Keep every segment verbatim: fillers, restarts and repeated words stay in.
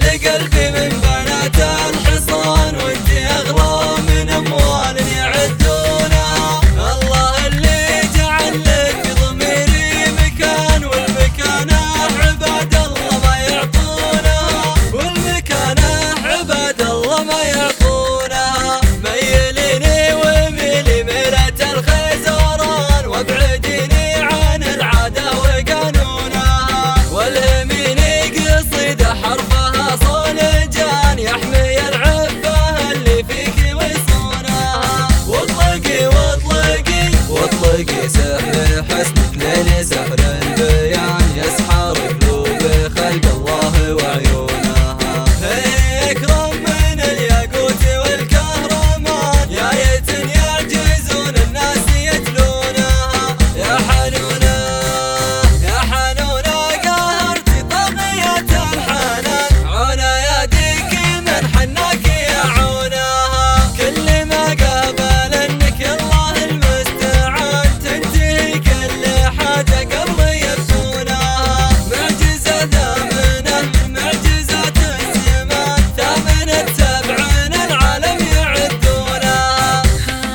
لقلبي من بنات الحصان، وانت اغلى من اموال يعدونها. الله اللي جعل لك في ضميري مكان، والمكانة عباد الله ما يعطونها، والمكانة عباد الله ما يعطونها. ميليني وميلي ميلة الخيزران، وابعديني عن العادة وقانونها، والهميني قصيدة حرفها صولجان يحمي العفة اللي فيك ويصونها. واطلقي واطلقي واطلقي سحر حسنك ليل سحر البيان، يسحر قلوب خلق الله وعيونها. اكرم من الياقوت والكهرمان، يا آية يعجزون الناس يتلونها. يا حنونة يا حنونة قهرتي طاغية الحنان، عناياتك من حناك يعونها. كل ما قابل انك الله المستعان، تنتهي كل حاجة قبل يبدونها. معجزة ثامنة من معجزات الزمان، ثامنة سبعين العالم يعدونها.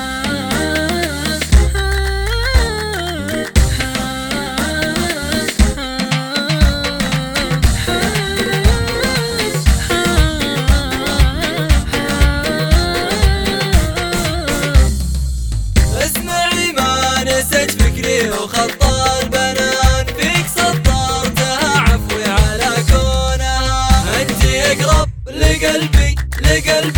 اسمعي ما نسيت فكري وخط البنان، فيك سطرتها عفوي على كونها. انتي اقرب لقلبي لقلبي